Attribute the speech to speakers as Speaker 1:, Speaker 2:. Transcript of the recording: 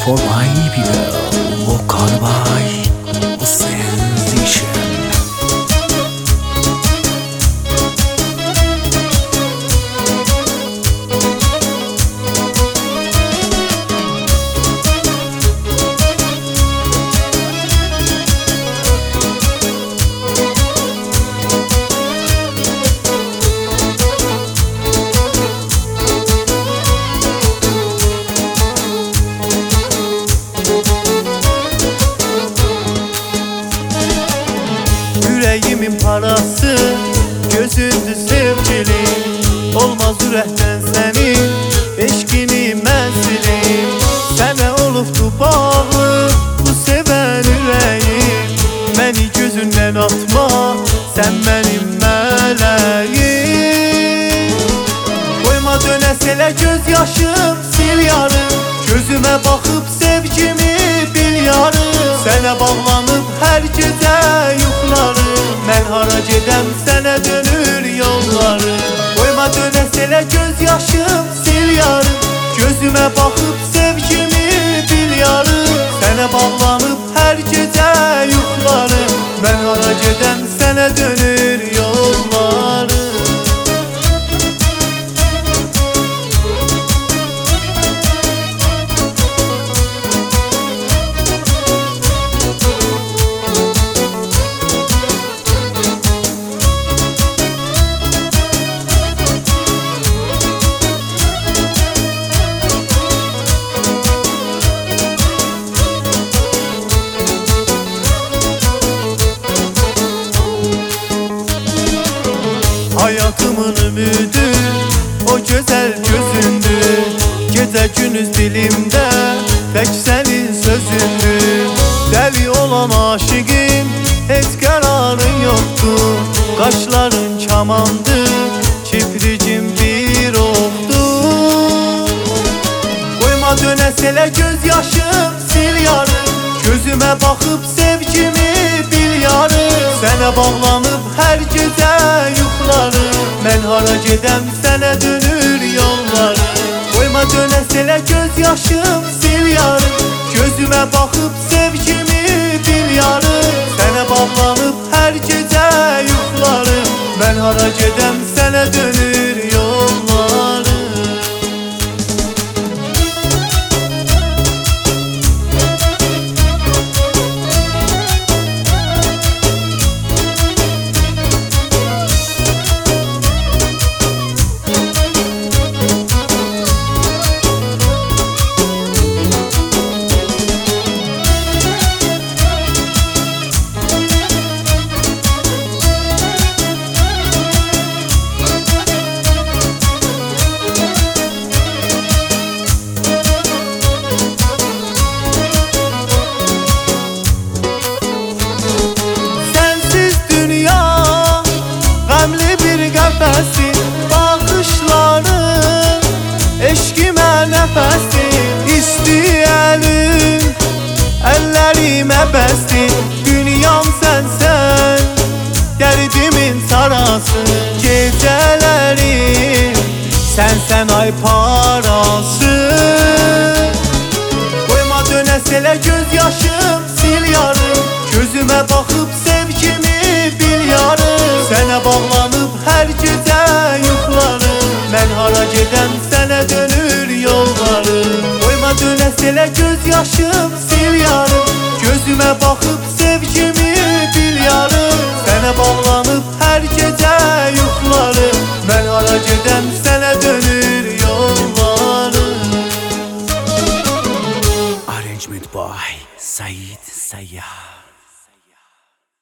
Speaker 1: for my people, vokal by Sensation.
Speaker 2: Yüreğimin parası, gözündü sevgilim. Olmaz ürəkdən sənin eşkini mən silim. Sənə olubdu bağlı bu sevən ürəyim. Məni gözündən atma, sən mənim mələyim. Qoyma dönəs elə göz yaşım, sil yarım. Gözümə baxıb sevgimi bil yarım. Sənə bağlanıb hər gecə yuxlarım. Mən hara gedəm sənə dönür yollarım. Qoyma dönəs elə göz yaşım, sil yarım. Gözümə baxıb sevgimi bil yarım. Sənə bağlanıb hər gecə yuxlarım. Mən hara gedəm sənə dönür yollarım. Hayatımın ümidi o güzel gözündür. Gece gündüz dilimde tek senin sözündür. Deli olan aşıkım hiç kararın yoktu. Kaşların kamandı, kipricim bir oktu. Koyma dönəs elə göz yaşım, sil yarım. Gözüme bakıp sevgimi bil yarım. Sənə bağlanıb hər gecə yuxlarım. Mən hara gedəm sənə dönür yollarım. Qoyma dönəs elə göz yaşım, sil yarım. Gözümə baxıb sevgimi bil yarım. Sənə bağlanıb hər gecə yuxlarım. Mən hara gedəm sənə dönür yollarım. Bakışların eşkime nefesin. İsteyenin ellerime bestin. Dünyam sensen, derdimin sarası. Gecelerim sensen ay parası. Koyma dönəs elə göz yaşım, sil yarım. Gözüme bakıp sevgimi bil yarım. Sənə bağlanıb hər gecə yuxlarım. Mən hara gedəm sənə dönür yollarım. Qoyma dönəs elə göz yaşım, sil yarım. Gözümə baxıb sevgimi bil yarım. Sənə bağlanıb hər gecə yuxlarım. Mən hara gedəm sənə dönür yollarım.
Speaker 1: Arrangement by Said Sayyah.